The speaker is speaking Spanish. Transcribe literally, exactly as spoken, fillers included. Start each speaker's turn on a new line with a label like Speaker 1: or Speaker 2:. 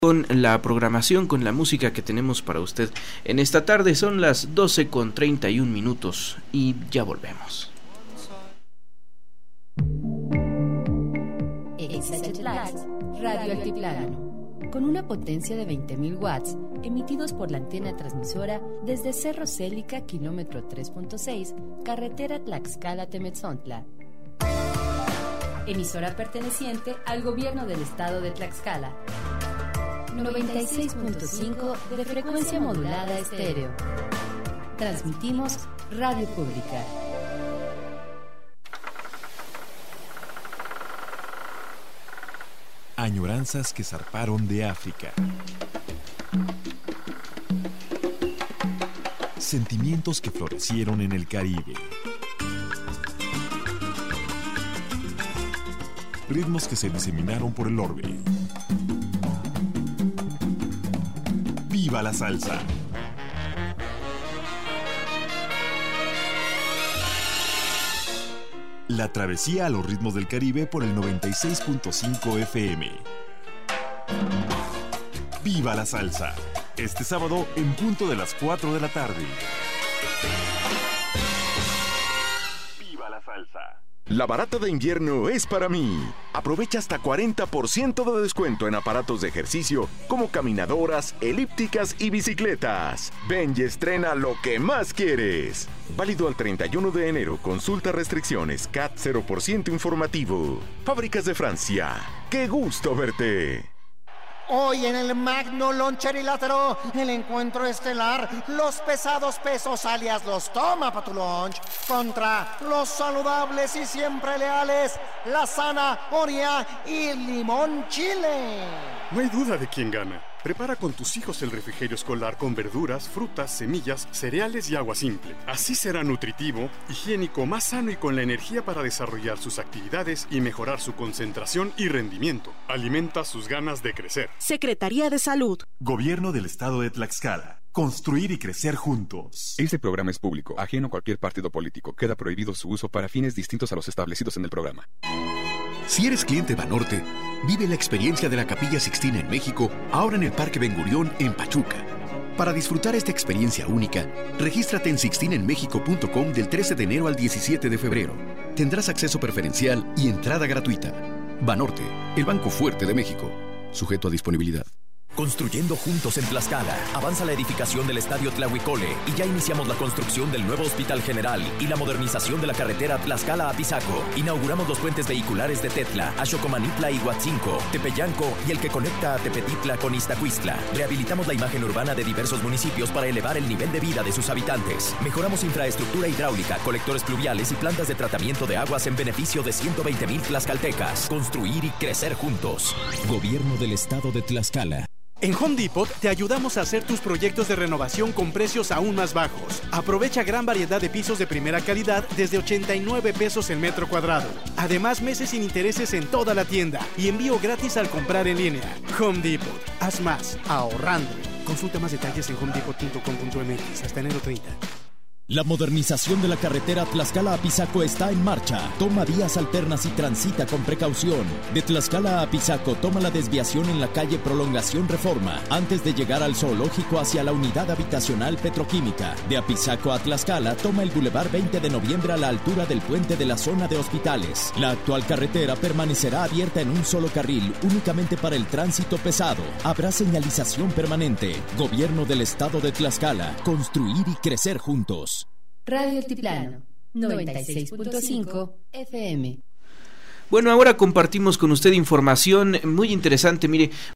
Speaker 1: Con la programación, con la música que tenemos para usted en esta tarde. Son las doce con treinta y un minutos y ya volvemos.
Speaker 2: Radio Altiplano, con una potencia de veinte mil watts, emitidos por la antena transmisora desde Cerro Célica, kilómetro tres punto seis, carretera Tlaxcala-Temetzontla. Emisora perteneciente al gobierno del estado de Tlaxcala. noventa y seis punto cinco de frecuencia modulada estéreo. Transmitimos Radio Pública.
Speaker 3: Añoranzas que zarparon de África. Sentimientos que florecieron en el Caribe. Ritmos que se diseminaron por el orbe. ¡Viva la salsa! La travesía a los ritmos del Caribe por el noventa y seis punto cinco F M. ¡Viva la salsa! Este sábado en punto de las cuatro de la tarde. ¡Viva la salsa!
Speaker 4: La barata de invierno es para mí. Aprovecha hasta cuarenta por ciento de descuento en aparatos de ejercicio como caminadoras, elípticas y bicicletas. Ven y estrena lo que más quieres. Válido al treinta y uno de enero. Consulta restricciones. C A T cero por ciento informativo. Fábricas de Francia. ¡Qué gusto verte!
Speaker 5: Hoy en el Magno Loncherilátero, el encuentro estelar, los pesados pesos alias los toma pa' tu lunch, contra los saludables y siempre leales, la zanahoria y limón chile.
Speaker 6: No hay duda de quién gana. Prepara con tus hijos el refrigerio escolar con verduras, frutas, semillas, cereales y agua simple. Así será nutritivo, higiénico, más sano y con la energía para desarrollar sus actividades y mejorar su concentración y rendimiento. Alimenta sus ganas de crecer.
Speaker 7: Secretaría de Salud.
Speaker 3: Gobierno del Estado de Tlaxcala. Construir y crecer juntos.
Speaker 8: Este programa es público, ajeno a cualquier partido político. Queda prohibido su uso para fines distintos a los establecidos en el programa.
Speaker 9: Si eres cliente Banorte, vive la experiencia de la Capilla Sixtina en México, ahora en el Parque Ben Gurión en Pachuca. Para disfrutar esta experiencia única, regístrate en sixteen en mexico punto com del trece de enero al diecisiete de febrero. Tendrás acceso preferencial y entrada gratuita. Banorte, el Banco Fuerte de México. Sujeto a disponibilidad.
Speaker 10: Construyendo juntos en Tlaxcala. Avanza la edificación del Estadio Tlahuicole y ya iniciamos la construcción del nuevo Hospital General y la modernización de la carretera Tlaxcala-Apizaco. Inauguramos los puentes vehiculares de Tetla, Axocomanitla y Huatzinco, Tepeyanco y el que conecta a Tepetitla con Iztacuistla. Rehabilitamos la imagen urbana de diversos municipios para elevar el nivel de vida de sus habitantes. Mejoramos infraestructura hidráulica, colectores pluviales y plantas de tratamiento de aguas en beneficio de ciento veinte mil tlaxcaltecas. Construir y crecer juntos.
Speaker 11: Gobierno del Estado de Tlaxcala.
Speaker 12: En Home Depot te ayudamos a hacer tus proyectos de renovación con precios aún más bajos. Aprovecha gran variedad de pisos de primera calidad desde ochenta y nueve pesos el metro cuadrado. Además, meses sin intereses en toda la tienda y envío gratis al comprar en línea. Home Depot. Haz más ahorrando. Consulta más detalles en home depot punto com punto m x hasta enero treinta.
Speaker 11: La modernización de la carretera Tlaxcala-Apizaco está en marcha. Toma vías alternas y transita con precaución. De Tlaxcala a Apizaco, toma la desviación en la calle Prolongación Reforma, antes de llegar al zoológico hacia la unidad habitacional petroquímica. De Apizaco a Tlaxcala, toma el Boulevard veinte de noviembre a la altura del puente de la zona de hospitales. La actual carretera permanecerá abierta en un solo carril, únicamente para el tránsito pesado. Habrá señalización permanente. Gobierno del Estado de Tlaxcala. Construir y crecer juntos.
Speaker 2: Radio Altiplano, noventa y seis punto cinco F M.
Speaker 1: Bueno, ahora compartimos con usted información muy interesante. Mire,